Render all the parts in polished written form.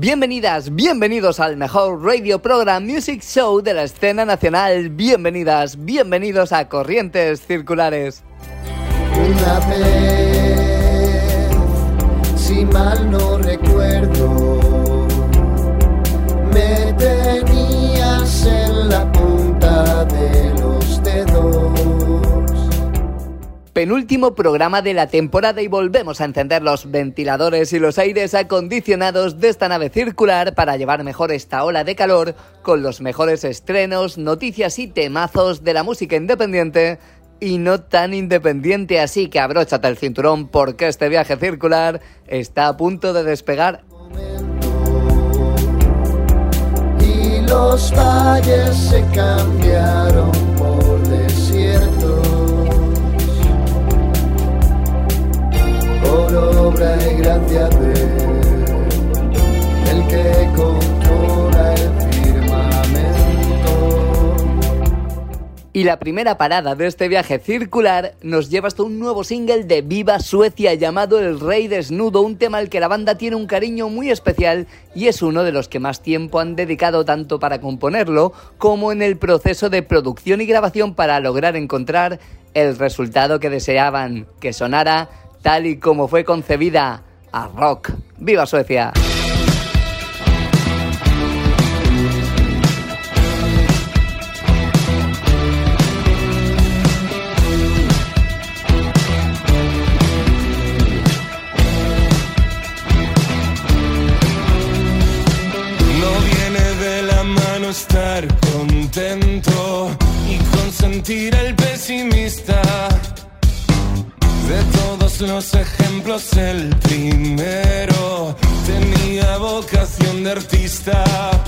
Bienvenidas, bienvenidos al mejor radio program music show de la escena nacional. Bienvenidas, bienvenidos a Corrientes Circulares. Una vez, si mal no recuerdo, me tenías en la punta de los dedos. Penúltimo programa de la temporada y volvemos a encender los ventiladores y los aires acondicionados de esta nave circular para llevar mejor esta ola de calor con los mejores estrenos, noticias y temazos de la música independiente y no tan independiente, así que abróchate el cinturón porque este viaje circular está a punto de despegar. Y los valles se cambiaron por desiertos, por obra y gracia de el que controla el firmamento. Y la primera parada de este viaje circular nos lleva hasta un nuevo single de Viva Suecia llamado El Rey Desnudo, un tema al que la banda tiene un cariño muy especial y es uno de los que más tiempo han dedicado tanto para componerlo como en el proceso de producción y grabación para lograr encontrar el resultado que deseaban, que sonara tal y como fue concebida, a rock. ¡Viva Suecia! Estar contento y consentir al pesimista. De todos los ejemplos el primero tenía vocación de artista.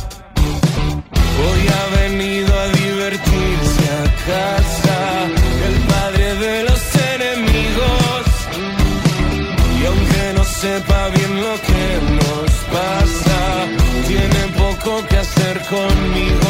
Hoy ha venido a divertirse a casa el padre de los enemigos. Y aunque no sepa bien lo que nos pasa, tiene poco que hacer conmigo.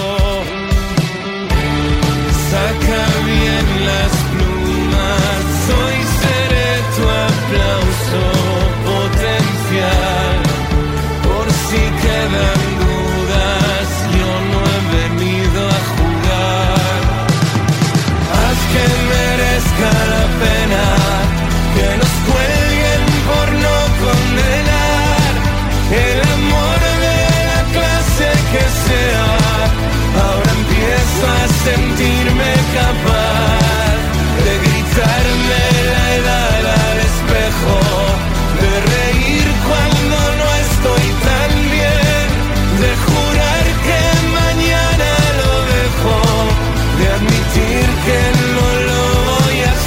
Saca bien las plumas, hoy seré tu aplauso potencial. Por si quedan dudas, yo no he venido a jugar. Haz que merezca la pena que nos cuelguen por no condenar el amor de la clase que sea. Ahora empiezo a sentirme capaz de gritarme la edad al espejo, de reír cuando no estoy tan bien, de jurar que mañana lo dejo, de admitir que no lo voy a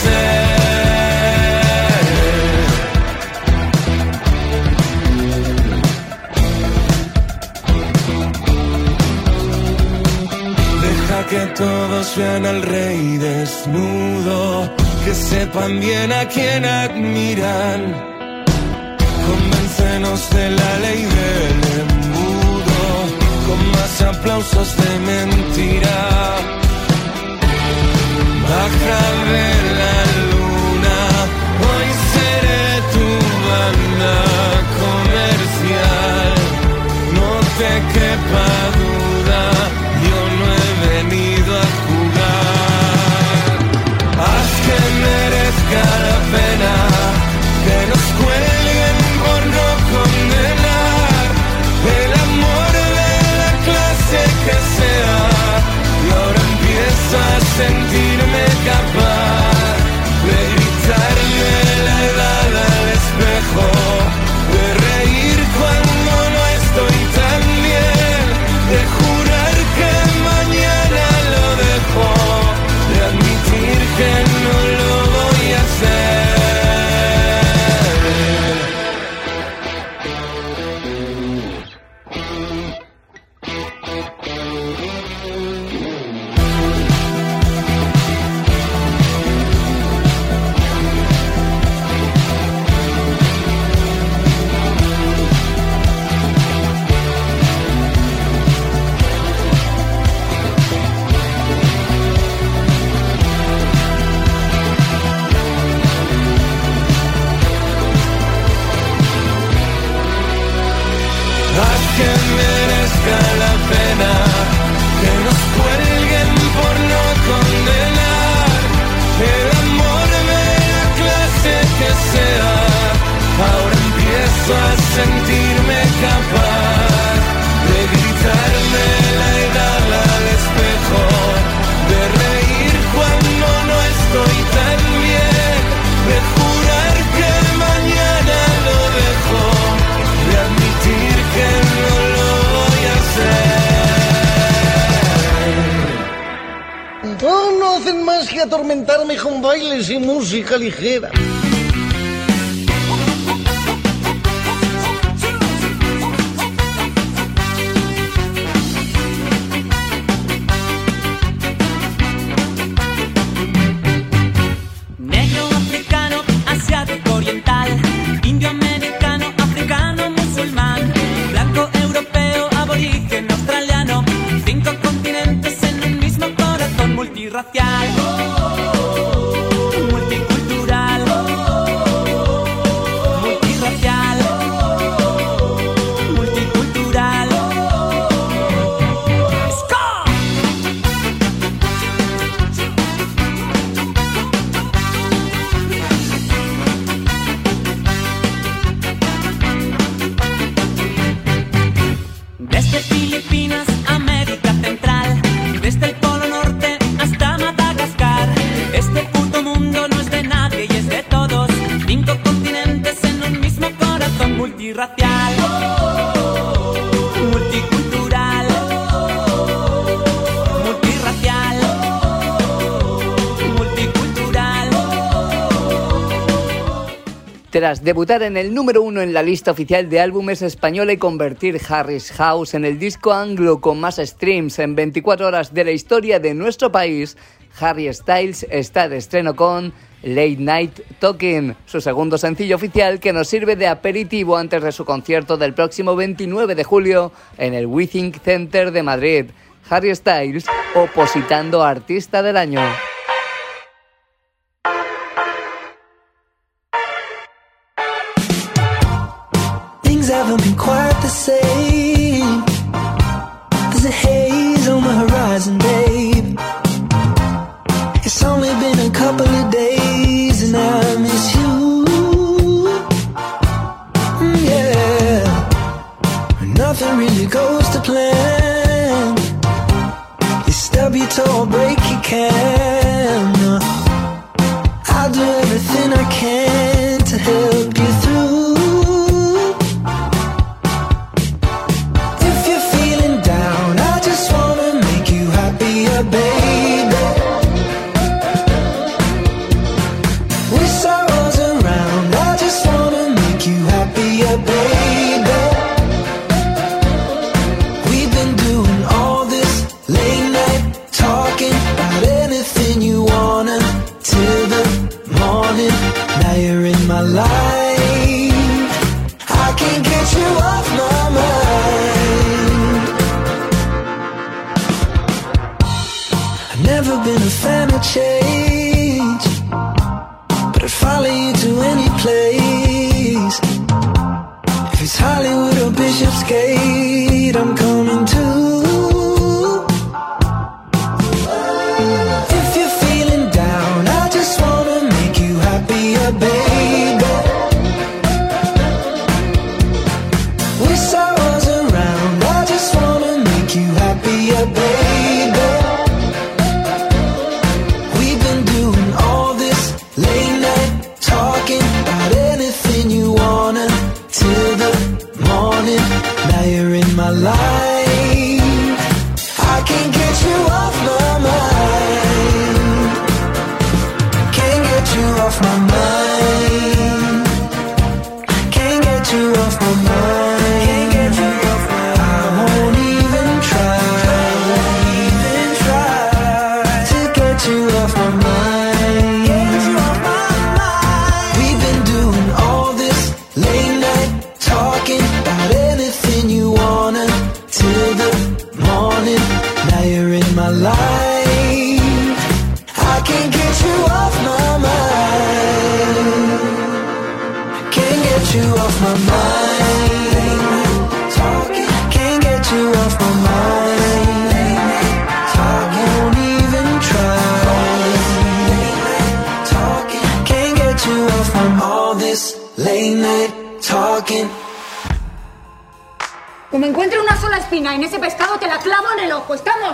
que todos vean al rey desnudo, que sepan bien a quién admiran. Convéncenos de la ley del embudo, con más aplausos de mentira. Baja de la luna, hoy seré tu banda comercial. No te quepa duda, yo no he venido a jugar. Haz que merezca la pena que nos cuelguen por no condenar el amor de la clase que sea. Y ahora empiezo a sentirme capaz empiezo a sentirme capaz de gritarme la edad al espejo, de reír cuando no estoy tan bien, de jurar que mañana lo dejo, de admitir que no lo voy a hacer. Todos no hacen más que atormentarme con bailes y música ligera. Indio, americano, africano, musulmán, blanco, europeo, aborigen, australiano, 5 continentes en un mismo corazón, multirracial, multicultural, multirracial, multicultural. Desde Filipinas, América Central, desde el Polo Norte hasta Madagascar, este puto mundo no es de nadie y es de todos, 5 continentes en un mismo corazón, multirracial, multicultural, multirracial, multicultural. Tras debutar en el número 1 en la lista oficial de álbumes española y convertir Harry's House en el disco anglo con más streams en 24 horas de la historia de nuestro país, Harry Styles está de estreno con Late Night Talking, su segundo sencillo oficial que nos sirve de aperitivo antes de su concierto del próximo 29 de julio en el WeThink Center de Madrid. Harry Styles opositando a Artista del Año. Haven't been quite the same. There's a haze on the horizon, babe. It's only been a couple of days and I miss you. Yeah, nothing really goes to plan. You stub your toe or break your can. I'll do everything I can to help you through. Change, but I'd follow you to any place. If it's Hollywood or Bishopsgate, I'm coming too. If you're feeling down, I just wanna make you happier, baby. With sorrows around, I just wanna make you happier, baby. talking. Como encuentre una sola espina en ese pescado, te la clavo en el ojo. ¿Estamos?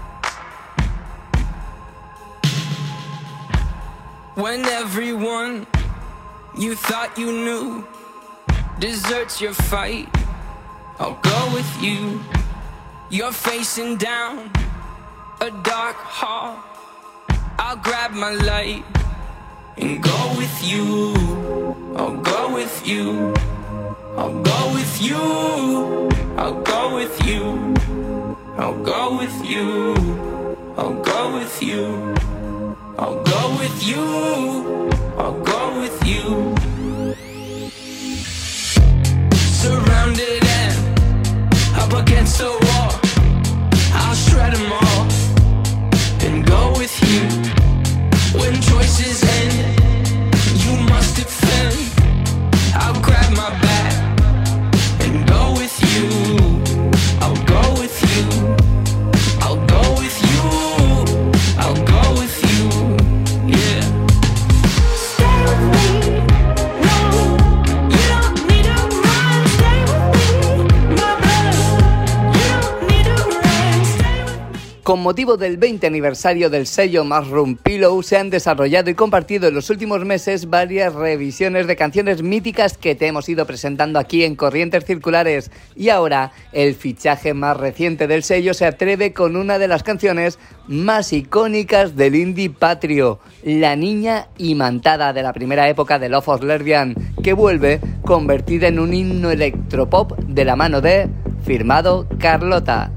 When everyone you thought you knew deserts your fight, I'll go with you. You're facing down a dark hall, I'll grab my light and go with you. I'll go with you. I'll go with you. I'll go with you. I'll go with you. I'll go with you. I'll go with you. I'll go with you. Surrounded and up against the wall, I'll shred them all and go with you. When choices end, you must defend. I'll grab my back and go with you. I'll go with you. I'll go with you. I'll go with you. Yeah. Stay with me. No, you don't need to run. Stay with me, my brother. You don't need to run. Stay with me. Con motivo del 20 aniversario del sello Mushroom Pillow se han desarrollado y compartido en los últimos meses varias revisiones de canciones míticas que te hemos ido presentando aquí en Corrientes Circulares, y ahora el fichaje más reciente del sello se atreve con una de las canciones más icónicas del indie patrio, La Niña Imantada, de la primera época de Love of Lesbian, que vuelve convertida en un himno electropop de la mano de Firmado Carlota.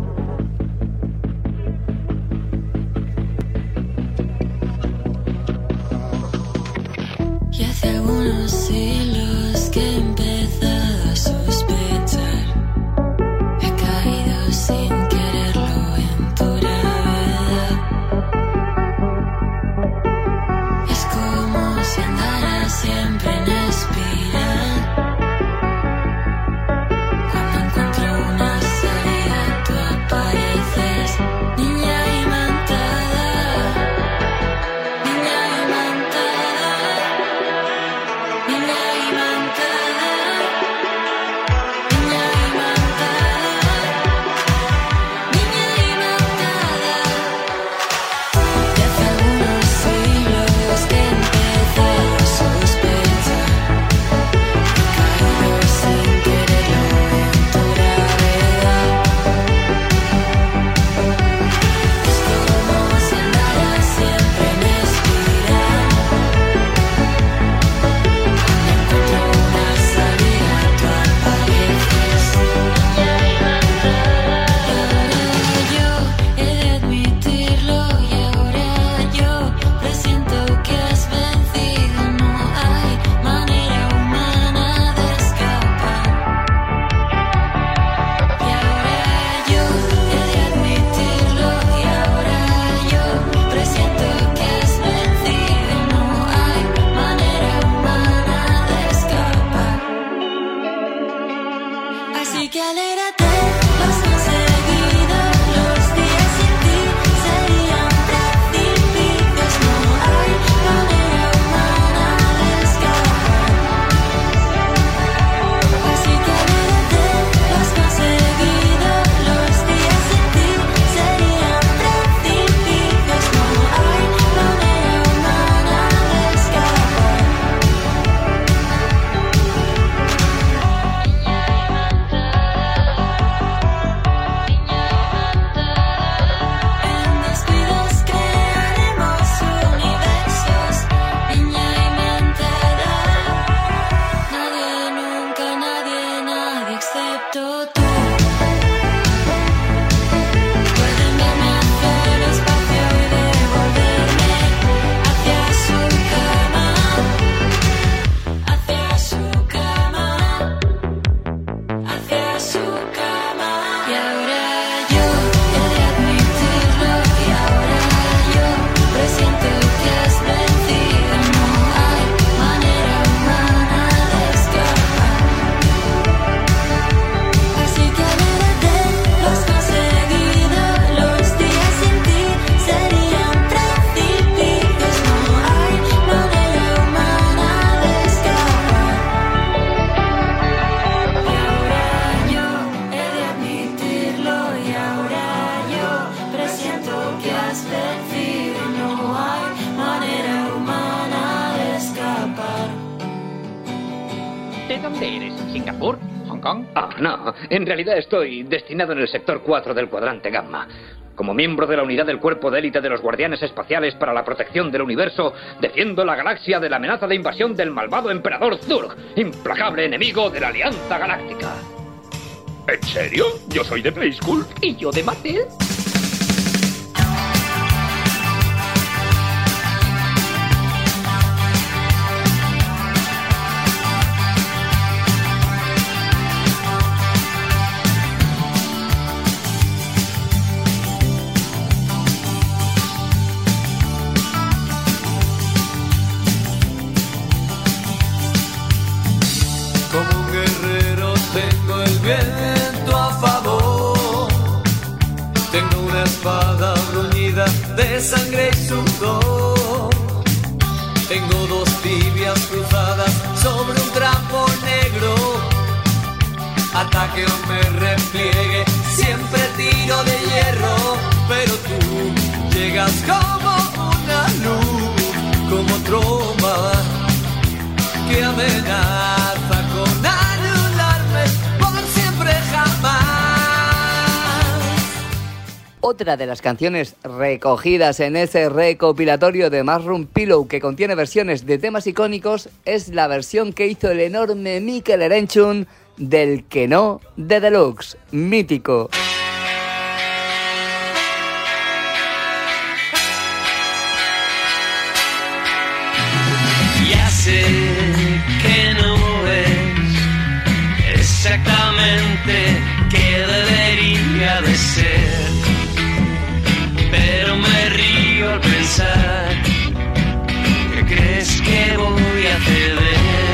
Y hace algunos siglos que he empezado a sospechar. He caído sin quererlo en tu gravedad. Es como si andara siempre en espiral. Cuando encuentro una salida, tú apareces. Niña imantada, niña imantada. Niña ¿De dónde eres? ¿Singapur? ¿Hong Kong? Ah, no. En realidad estoy destinado en el sector 4 del cuadrante Gamma. Como miembro de la unidad del cuerpo de élite de los guardianes espaciales para la protección del universo, defiendo la galaxia de la amenaza de invasión del malvado emperador Zurg, implacable enemigo de la Alianza Galáctica. ¿En serio? Yo soy de Play School. ¿Y yo de Mattel? Como un guerrero tengo el viento a favor. Tengo una espada bruñida de sangre y sudor. Tengo dos tibias cruzadas sobre un trapo negro. Ataque o me repliegue, siempre tiro de hierro. Pero tú llegas como una luz, como tromba que amenaza con anularme por siempre jamás. Otra de las canciones recogidas en ese recopilatorio de Mushroom Pillow que contiene versiones de temas icónicos es la versión que hizo el enorme Mikel Erenchun del Que No de Deluxe, mítico. Ya sé que no es exactamente que debería de ser, pero me río al pensar que crees que voy a ceder.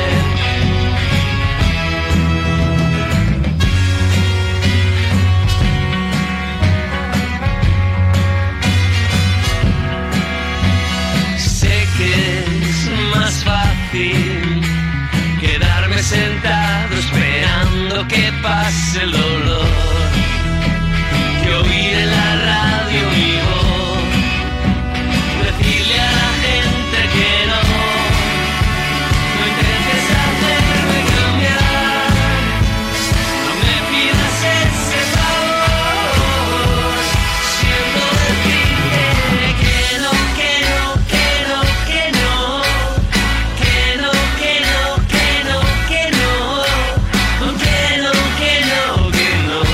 Sé que es más fácil quedarme sentado esperando que pase el dolor, que oír en la radio mi voz, decirle a la gente que no intentes hacerme cambiar, no me pidas ese favor, siento decirte que no, que no, que no, que no, que no, que no, que no, que no, que no, que no, que no.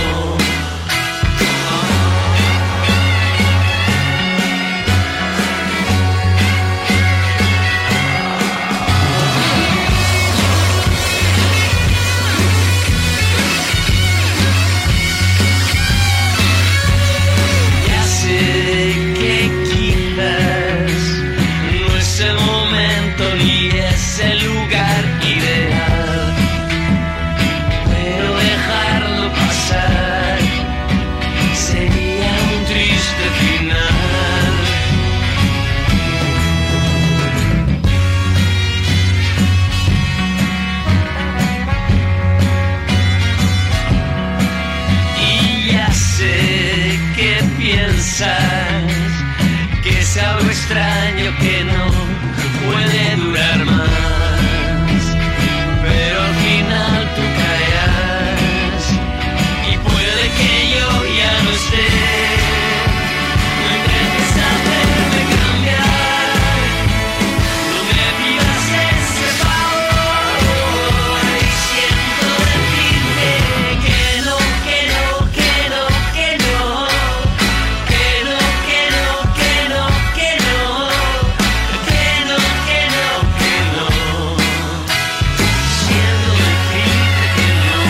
Ya sé que quizás no es el momento ni es el lugar ideal, pero dejarlo pasar sería un triste final. Y ya sé que piensas que es algo extraño que no puede durar más, pero al final tú caerás y puede que yo ya no esté. No intentes hacerme cambiar, no me pidas ese favor, y siento decirte que no, que no, que no, que no, que no, que no, que no, que no, que no, que no, que no, siento decirte que no.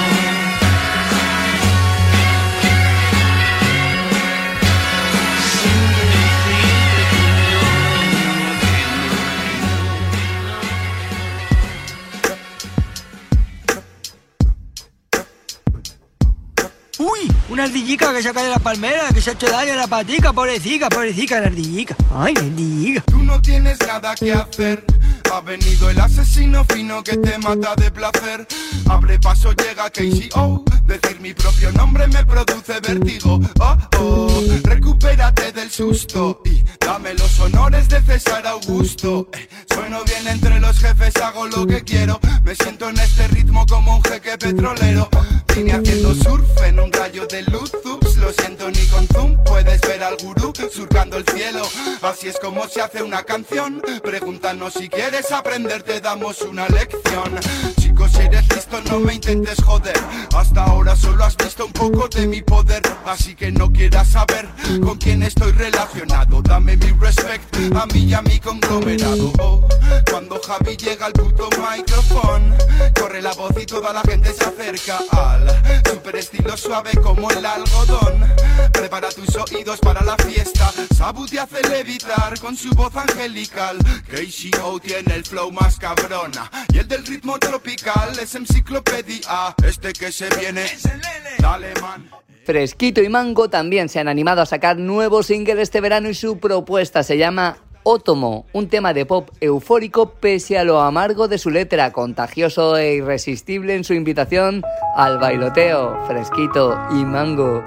Uy, una ardillica que se cae de la palmera, que se ha hecho daño en la patica, pobrecita, pobrecita la ardillica. Ay, la ardillica. Tú no tienes nada que hacer. Ha venido el asesino fino que te mata de placer. Abre paso, llega KCO. Decir mi propio nombre me produce vértigo. Oh, oh, recupérate del susto y dame los honores de César Augusto. Sueno bien entre los jefes, hago lo que quiero. Me siento en este ritmo como un jeque petrolero. Vine haciendo surf en un rayo de luz. Ups, lo siento, ni con zoom puedes ver al gurú surcando el cielo. Así es como se hace una canción. Pregúntanos si quieres aprender, te damos una lección. Chicos, si eres listo, no me intentes joder. Hasta ahora solo has visto un poco de mi poder, así que no quieras saber con quién estoy relacionado. Dame mi respect a mí y a mi conglomerado. Oh, cuando Javi llega al puto micrófono, corre la voz y toda la gente se acerca al super estilo suave como el algodón. Prepara tus oídos para la fiesta. Sabu te hace levitar con su voz angelical. KCO tiene el flow más cabrona y el del ritmo tropical es enciclopedia. Este que se viene, dale man. Fresquito y Mango también se han animado a sacar nuevo single este verano y su propuesta se llama Ótomo, un tema de pop eufórico pese a lo amargo de su letra, contagioso e irresistible en su invitación al bailoteo. Fresquito y Mango.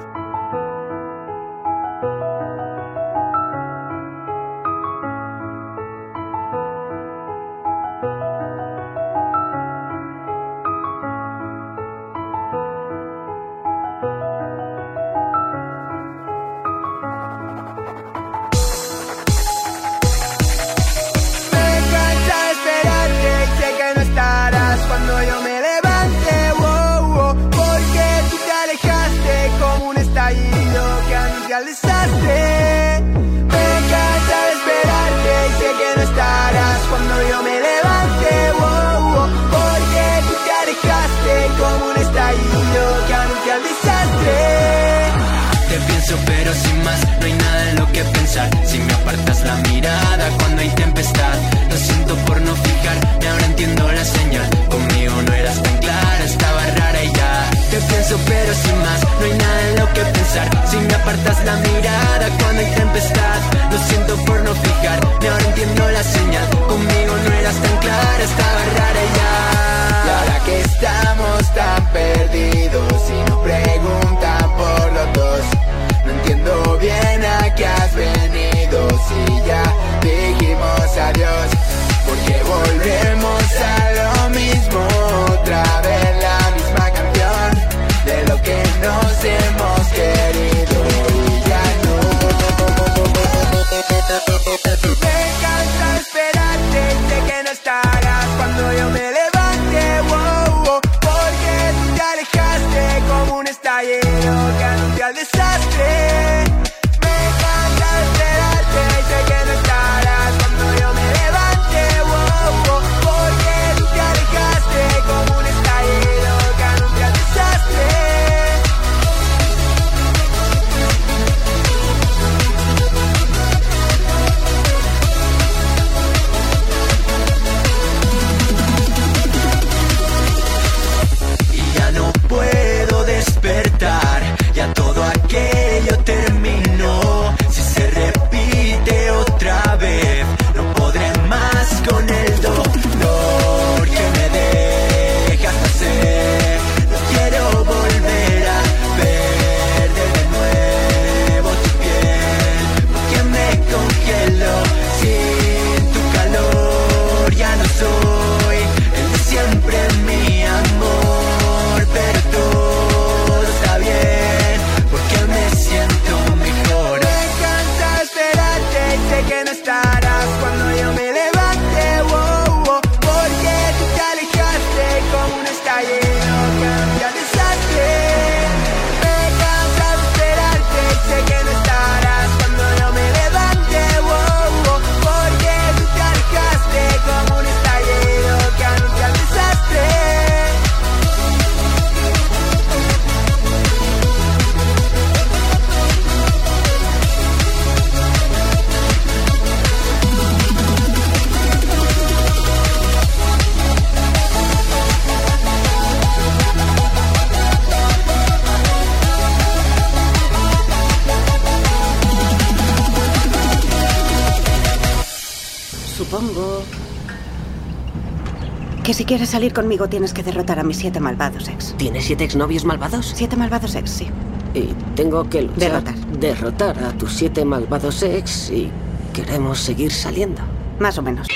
Desastre. Me cansa de esperarte y sé que no estarás cuando yo me levante, porque tú te alejaste como un estallido que anuncia el desastre. Te pienso pero sin más, no hay nada en lo que pensar. Si me apartas la mirada cuando hay tempestad, lo siento por no fijarme, ahora entiendo la señal. Conmigo no eras tan clara, estaba rara y ya. Te pienso pero sin más, no hay nada en lo que pensar. Si me apartas la mirada cuando hay tempestad, lo siento por no fijarme, ahora entiendo la señal. Conmigo no eras tan clara, estaba rara y ya. Y ahora que estamos tan perdidos y nos preguntan por los dos, no entiendo bien a qué has venido. Si ya dijimos adiós, porque volvemos a lo mismo, otra vez la misma canción de lo que nos hemos querido y ya no. Me cansa esperarte y sé que no estarás cuando yo me levante, porque tú te alejaste como un estallero que anuncia el desastre. Me cansa esperarte y sé que no estarás cuando yo me levante, porque tú te alejaste como un estallero que anuncia el desastre. Y ya no puedo despertar, ya todo aquello Que si quieres salir conmigo tienes que derrotar a mis 7 malvados ex. ¿Tienes 7 exnovios malvados? 7 malvados ex, sí. Y tengo que luchar. Derrotar a tus 7 malvados ex y queremos seguir saliendo. Más o menos.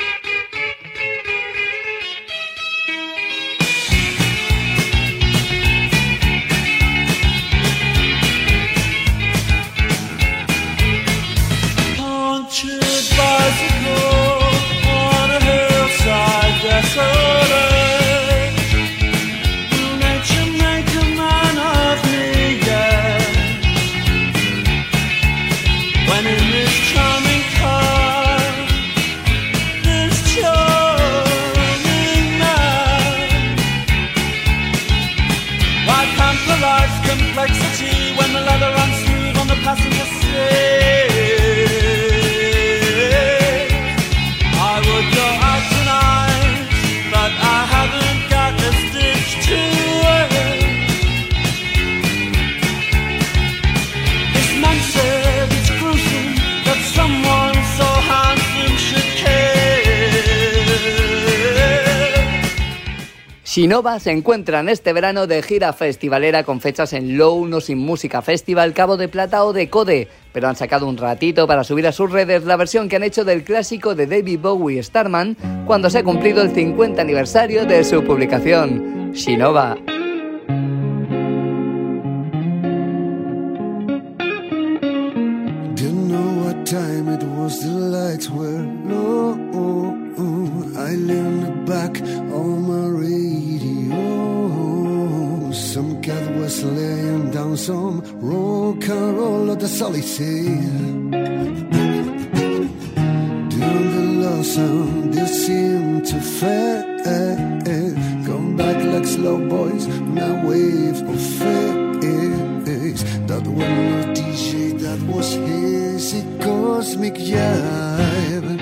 Shinova se encuentran este verano de gira festivalera con fechas en Low, No Sin Música Festival, Cabo de Plata o Decode, pero han sacado un ratito para subir a sus redes la versión que han hecho del clásico de David Bowie, Starman, cuando se ha cumplido el 50 aniversario de su publicación. Shinova. Didn't know what time it was, the lights were low. I leaned back on my radio. Some cat was laying down some rock and roll of the solitude. During the low sound, they seem to fade. Come back like slow boys, now wave of face. That one no DJ, that was his cosmic jive.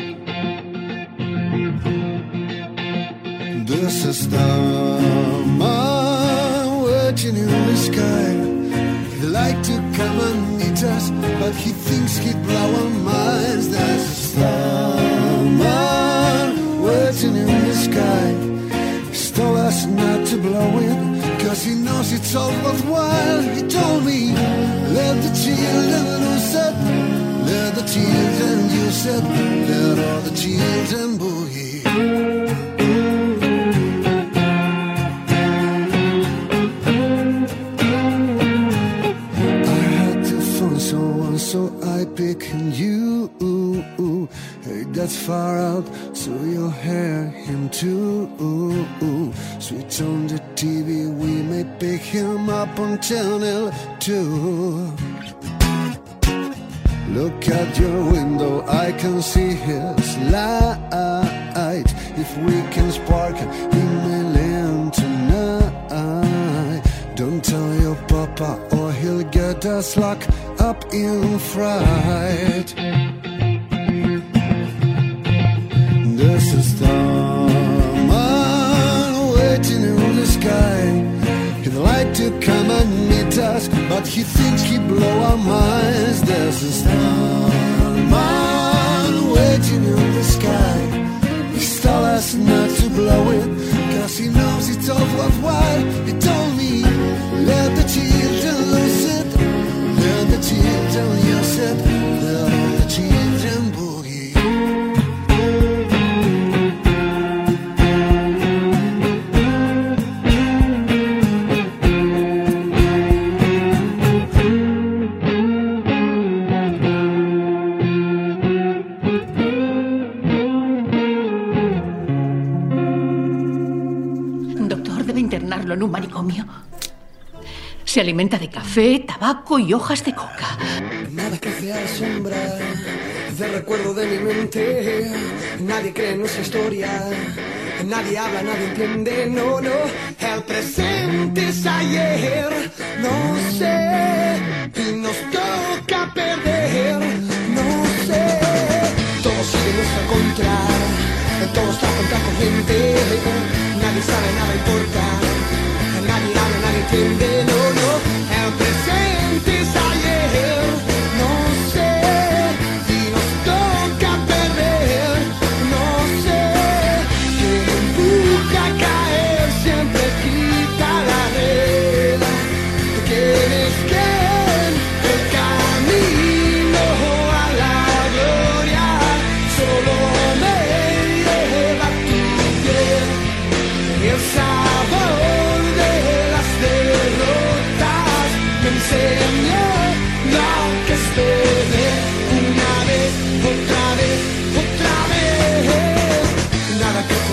There's a starman waiting in the sky. He'd like to come and meet us, but he thinks he'd blow our minds. There's a starman waiting in the sky. He told us not to blow it, cause he knows it's all worthwhile. He told me, let the children loose it, let the children use it, let all the children boogie. So I pick you. Hey, that's far out, so you'll hear him too. Switch on the TV, we may pick him up on channel 2. Look at your window, I can see his light. If we can spark a million tonight, don't tell your papa or he'll get us locked up in fright. There's a starman waiting in the sky. He'd like to come and meet us, but he thinks he'd blow our minds. There's a starman waiting in the sky. He's told us not to blow it, cause he knows it's all worthwhile. He told me, let the children lose it, let the children use it, let the children boogie. Doctor, debe internarlo en un manicomio. Se alimenta de café, tabaco y hojas de coca. Nada que sea sombra de recuerdo de mi mente. Nadie cree en nuestra historia. Nadie habla, nadie entiende. No, no. El presente es ayer. No sé. Y nos toca perder. No sé. Todo sigue en nuestra contra. Todo está contra corriente. Nadie sabe, nada importa. Nadie habla, nadie entiende, no, no. El presente es ayer, no sé. Y nos toca perder, no sé. Que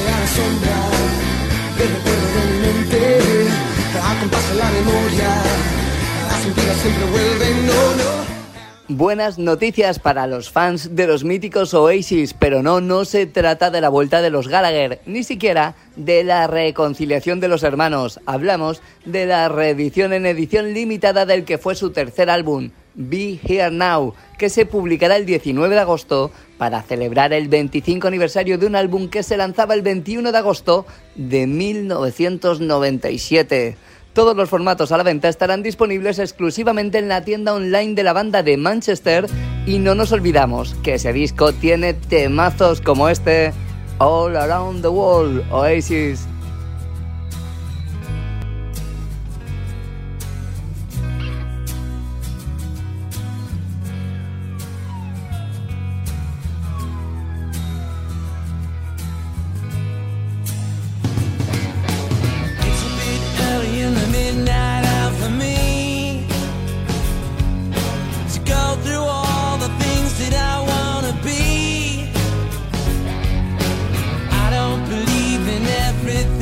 a la sombra del recuerdo de mi mente, a compás de la memoria, las mentiras siempre vuelven, no. Buenas noticias para los fans de los míticos Oasis, pero no se trata de la vuelta de los Gallagher, ni siquiera de la reconciliación de los hermanos. Hablamos de la reedición en edición limitada del que fue su tercer álbum, Be Here Now, que se publicará el 19 de agosto para celebrar el 25 aniversario de un álbum que se lanzaba el 21 de agosto de 1997. Todos los formatos a la venta estarán disponibles exclusivamente en la tienda online de la banda de Manchester y no nos olvidamos que ese disco tiene temazos como este, All Around the World, Oasis. Everything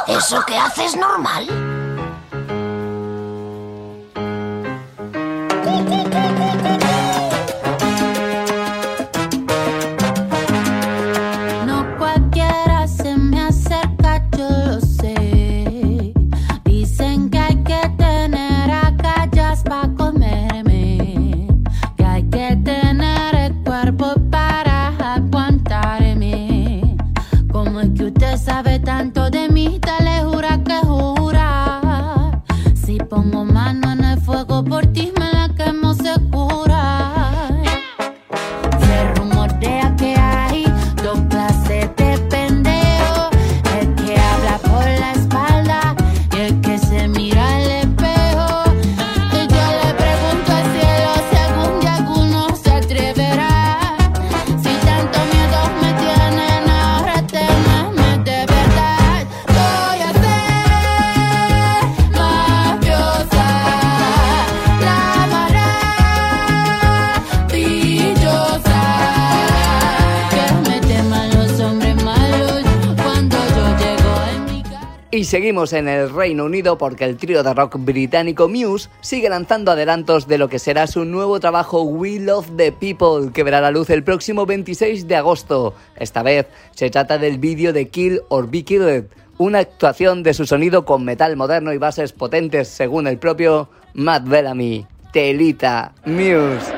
¿Eso que haces normal? No cualquiera se me acerca, yo lo sé. Dicen que hay que tener agallas para comerme, que hay que tener el cuerpo para aguantarme. ¿Cómo es que usted sabe tanto de mí? Dale, jura que jura. Si pongo mano en el fuego por ti, me la quemo segura. Se rumorea que hay dos clases de pendejo: el que habla por la espalda y el que se mira al espejo. Y yo le pregunto al cielo si algún día alguno se atreverá. Si tanto miedo me tienen, ahora témeme de verdad. Voy a ser mafiosa, la maravillosa, que me teman los hombres malos cuando yo llego en mi casa. Y seguimos en el Reino Unido porque el trío de rock británico Muse sigue lanzando adelantos de lo que será su nuevo trabajo We Love the People, que verá la luz el próximo 26 de agosto. Esta vez se trata del vídeo de Kill or Be Killed, una actuación de su sonido con metal moderno y bases potentes, según el propio Matt Bellamy. Telita, Muse.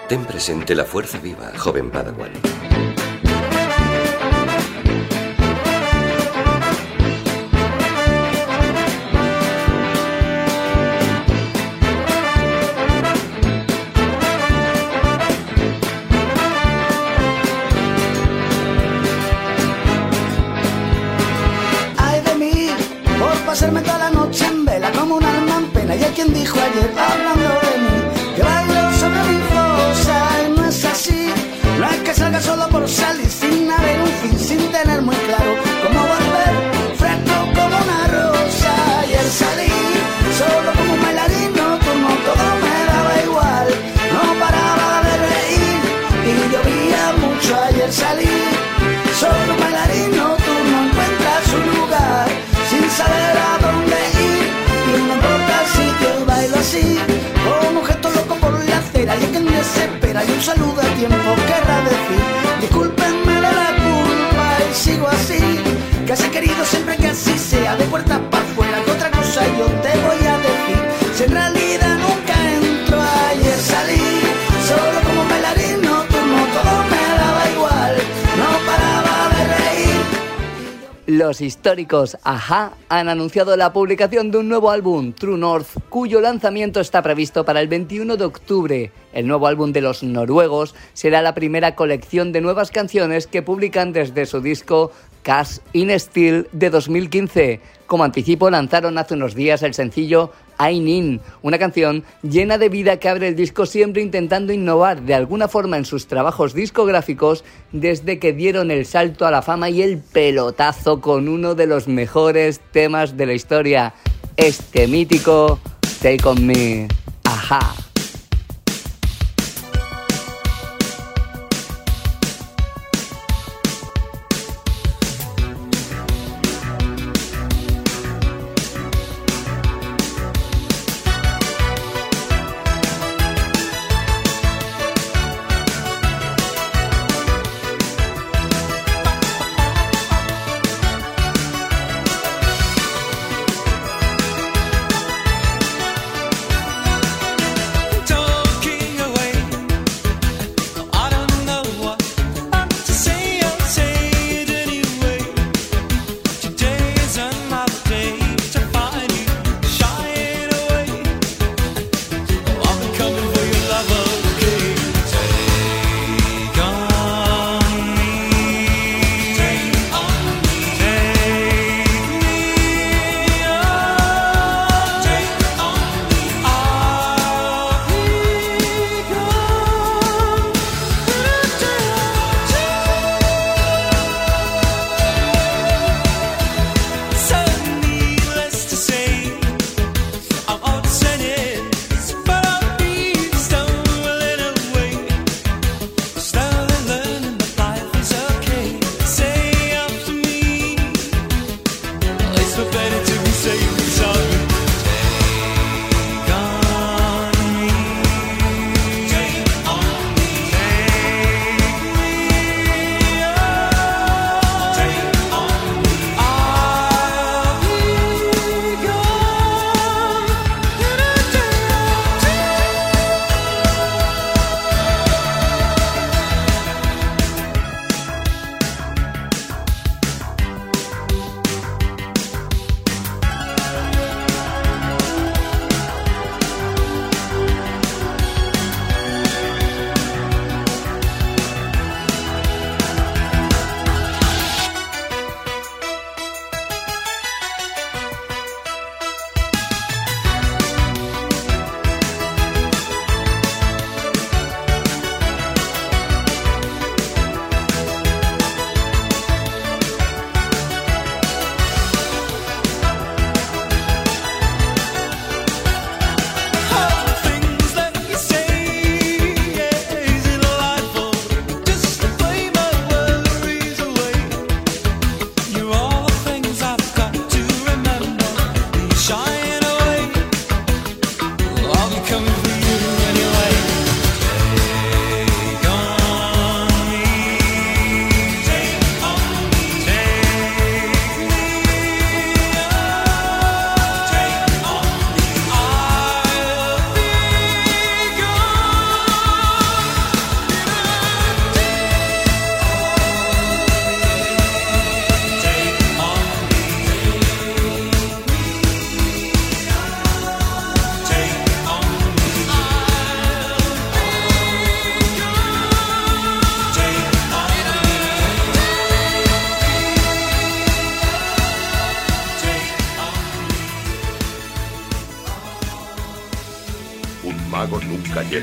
Ten presente la fuerza viva, joven Padawan. Ay de mí, por pasarme toda la noche en vela como un alma en pena. Y hay quien dijo ayer, hablando de mí, que bailo sobre mi fosa. Y no es así, no es que salga solo por salir, sin haber un fin, sin tener muy claro cómo volver, fresco como una rosa. Y el salir, solo como un bailarín nocturno, todo me daba igual, no paraba de reír y llovía mucho. Ayer salí, solo un bailarín nocturno encuentra su lugar, sin saber a dónde ir, y no importa el sitio, bailo así, como un gesto loco por la acera. Y hay quien desespera y un saludo a tiempo querrá decir, discúlpenme de la culpa, y sigo así, casi querido siempre que así sea, de puertas para afuera, que otra cosa yo te voy a decir, si en realidad nunca entro. Ayer salí, solo como un bailarín nocturno, todo me daba igual, no paraba de reír. Los históricos A-ha han anunciado la publicación de un nuevo álbum, True North, cuyo lanzamiento está previsto para el 21 de octubre. El nuevo álbum de los noruegos será la primera colección de nuevas canciones que publican desde su disco Cast in Steel de 2015. Como anticipo, lanzaron hace unos días el sencillo Ainin, una canción llena de vida que abre el disco, siempre intentando innovar de alguna forma en sus trabajos discográficos desde que dieron el salto a la fama y el pelotazo con uno de los mejores temas de la historia, este mítico Take On Me. A-ha.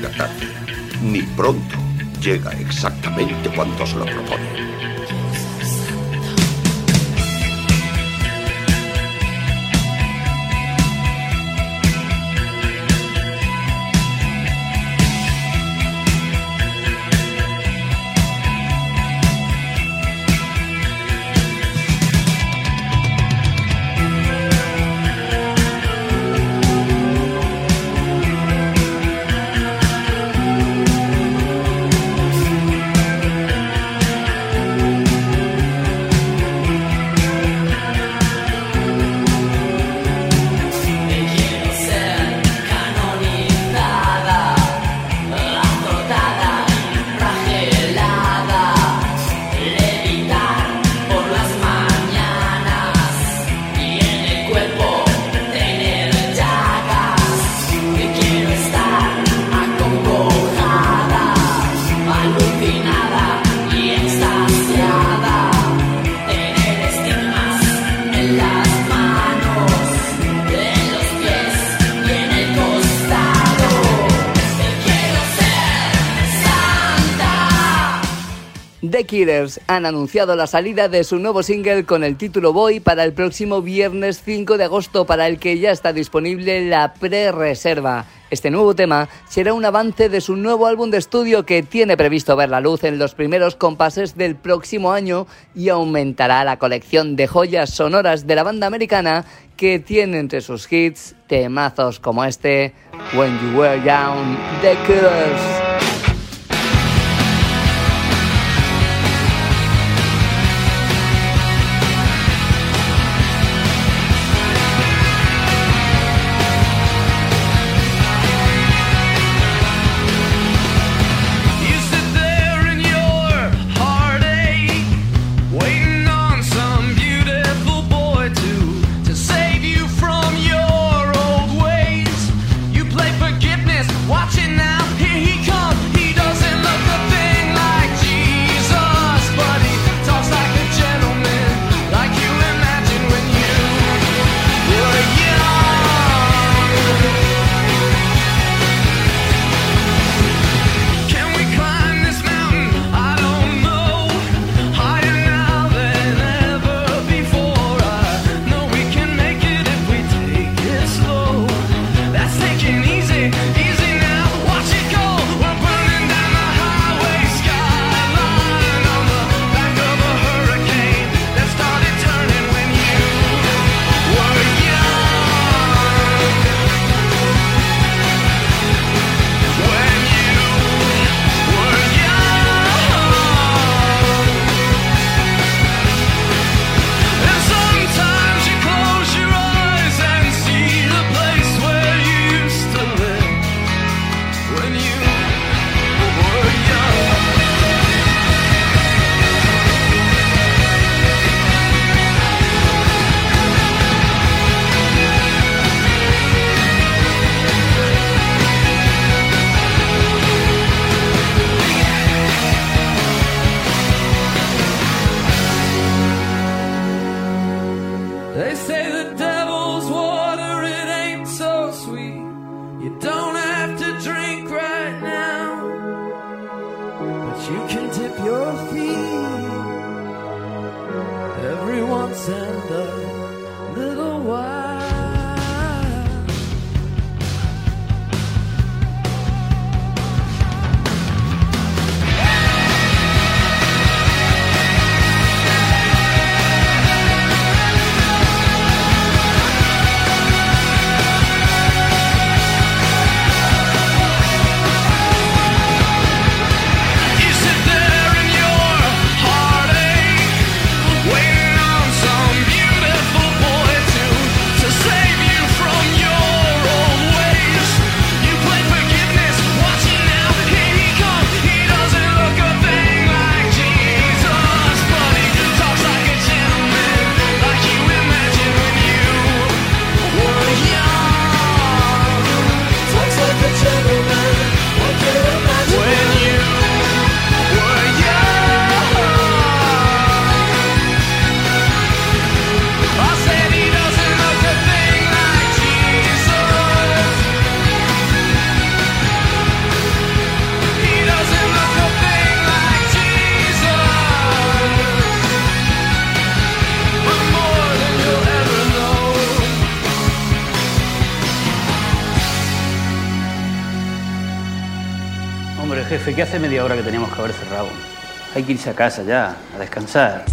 la tarde. Ni pronto. Llega exactamente cuando os lo proponen. The Killers han anunciado la salida de su nuevo single con el título Boy para el próximo viernes 5 de agosto, para el que ya está disponible la pre-reserva. Este nuevo tema será un avance de su nuevo álbum de estudio que tiene previsto ver la luz en los primeros compases del próximo año y aumentará la colección de joyas sonoras de la banda americana, que tiene entre sus hits temazos como este When You Were Young, The Killers. Watching now, here he comes. once and a little while. Waiting on some beautiful boy to Hombre, jefe, ¿qué hace media hora que teníamos que haber cerrado? Hay que irse a casa ya, a descansar.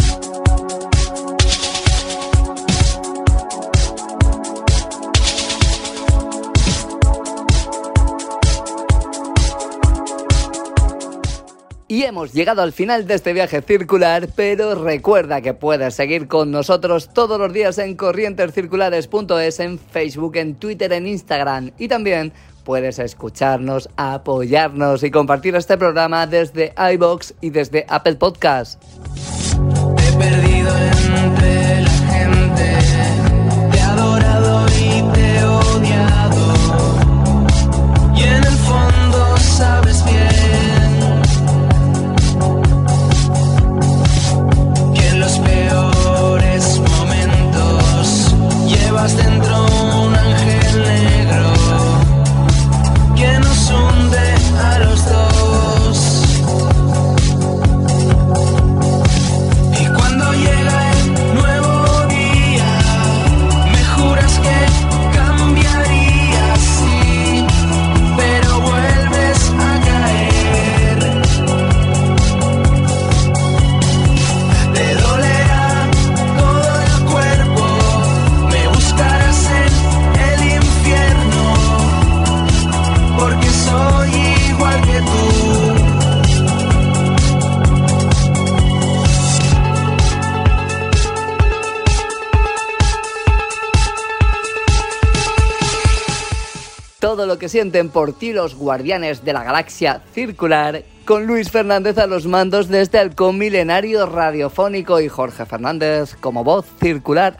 Y hemos llegado al final de este viaje circular, pero recuerda que puedes seguir con nosotros todos los días en corrientescirculares.es, en Facebook, en Twitter, en Instagram, y también puedes escucharnos, apoyarnos y compartir este programa desde iVoox y desde Apple Podcast. He perdido entre la gente, te he adorado y te he odiado, y en el fondo sabes bien que en los peores momentos llevas dentro un ángel negro que nos hunde a los dos. Y cuando llega el nuevo día, me juras que cambiarías, sí, pero vuelves a caer. Te dolerá todo el cuerpo, me buscarás en el infierno, porque soy igual que tú. Todo lo que sienten por ti los guardianes de la galaxia circular, con Luis Fernández a los mandos de este halcón milenario radiofónico y Jorge Fernández como voz circular.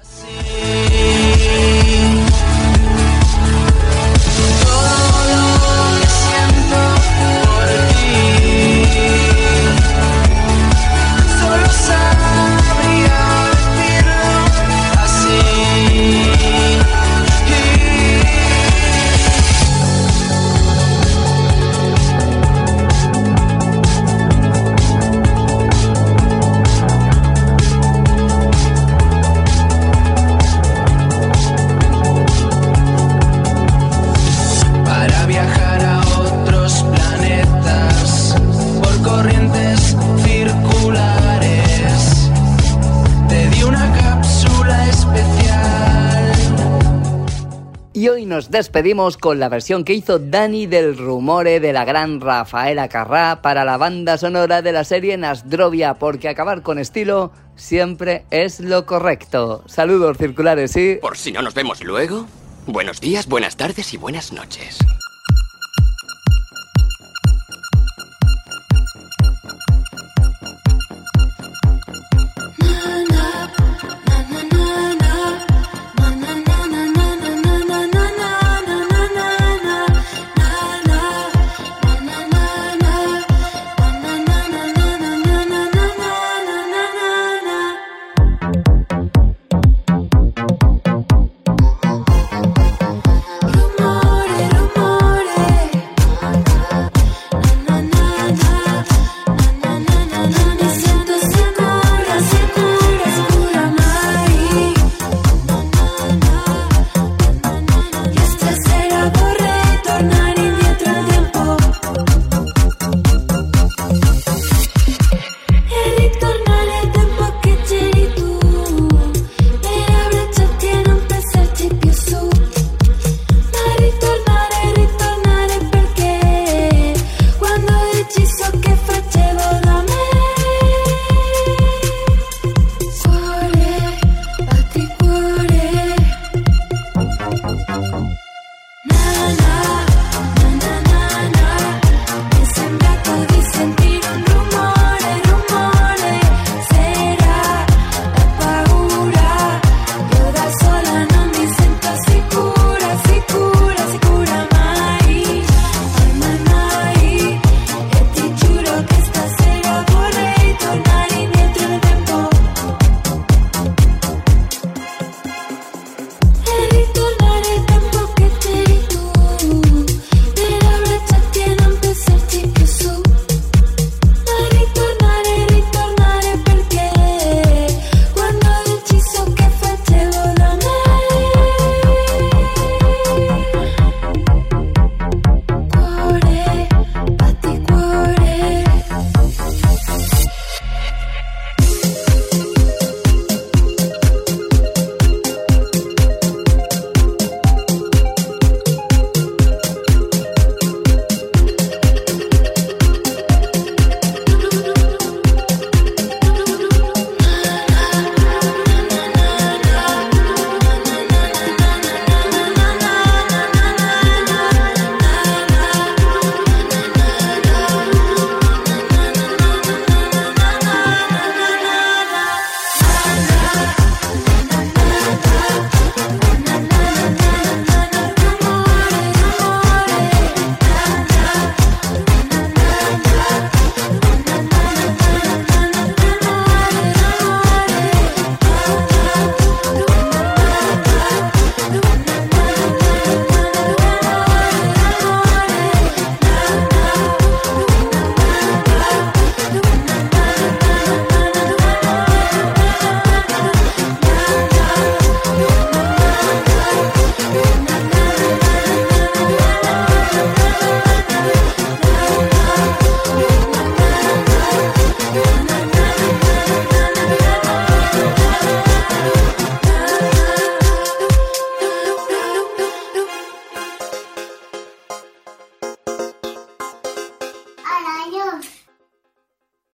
Solo sabría decirlo así. Para viajar a otros planetas por corrientes circulares, te di una cápsula especial. Y hoy nos despedimos con la versión que hizo Dani del Rumore de la gran Rafaela Carrà para la banda sonora de la serie Nasdrovia, porque acabar con estilo siempre es lo correcto. Saludos circulares y... Por si no nos vemos luego, buenos días, buenas tardes y buenas noches.